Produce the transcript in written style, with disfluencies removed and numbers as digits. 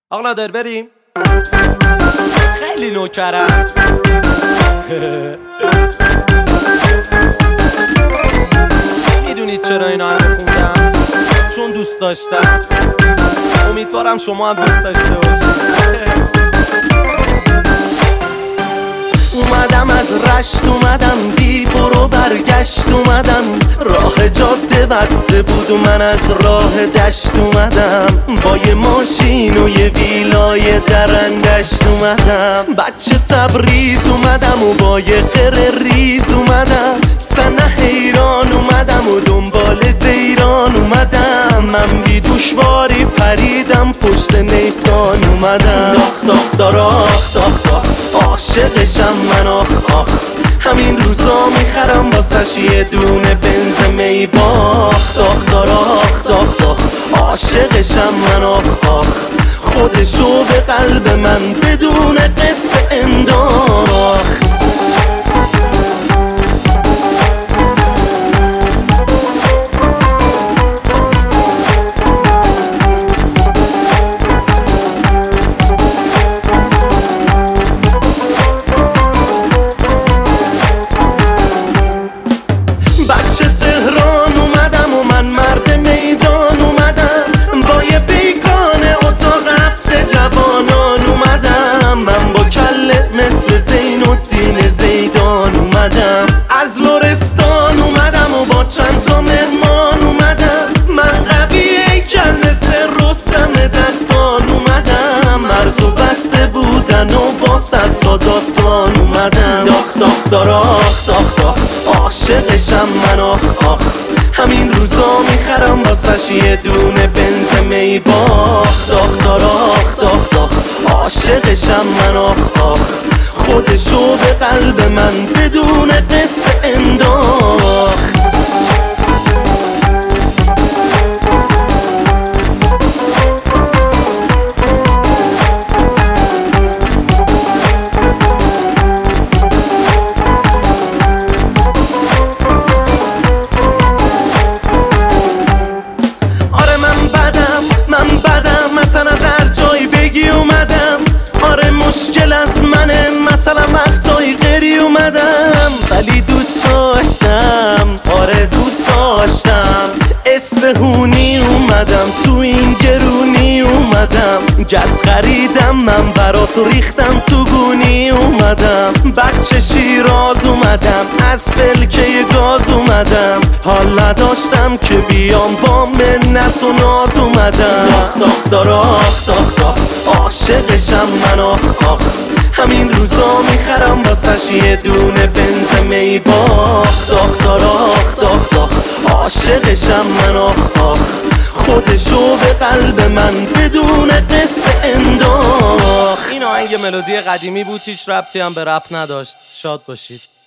آقا نادر بریم. خیلی نوکرم. میدونید چرا اینا همه خوندم؟ چون دوست داشتم. امیدوارم شما هم دوست داشته باشید. اومدم از رشت، اومدم بی برو برگشت، اومدم راه جاده بسته بود و من از راه دشت اومدم، با یه ماشین و یه ویلای درندشت اومدم، بچه تبریز اومدم و با یه قره ریز اومدم، سنه حیران اومدم و دنبال دیران اومدم، من بی دوشواری پریدم پشت نیسان اومدم، داخ داخ داراخ داخ داخ عاشقشم من آخ آخ، همین روزا میخرم واسش یه دونه بنز می باخ، داخ داراخ داخ داخ عاشقشم من آخ آخ، خودشو به قلب من بدون قصه انداخت. بچه تهران اومدم و من مرد میدان اومدم، با یه بیگانه اتاق هفته جوانان اومدم، من با کله مثل زین الدین زیدان اومدم، از لرستان اومدم و با چند تا مهمان اومدم، من قوی کله مثل رستم دستان اومدم، مرزو بسته بودن و با 100 تا داستان اومدم، داخ داخ داراخ داخ داخ عاشقشم من آخ آخ، همین روزا میخرم واسش یه دونه بنز می باخ، داخ داراخ داخ داخ عاشقشم من آخ آخ، خودشو به قلب من بدون قصه انداخت. مشکل از منه مثلا وقتایی غیری اومدم، ولی دوست داشتم، آره دوست داشتم، اصفهونی اومدم، تو این گرونی اومدم، گز خریدم من برات ریختم تو گونی اومدم، بچه شیراز اومدم، از فلکه گاز اومدم، حال نداشتم که بیام با منت و ناز اومدم، داخ داخ داراخ داخ داخ عاشقشم من آخ آخ، همین روزا میخرم واسش یه دونه بنز می باخ، داخ داراخ داخ داخ عاشقشم من آخ آخ، خودشو به قلب من بدون قصه انداخت. این آهنگ ملودی قدیمی بود، هیچ ربطی هم به رپ نداشت. شاد باشید.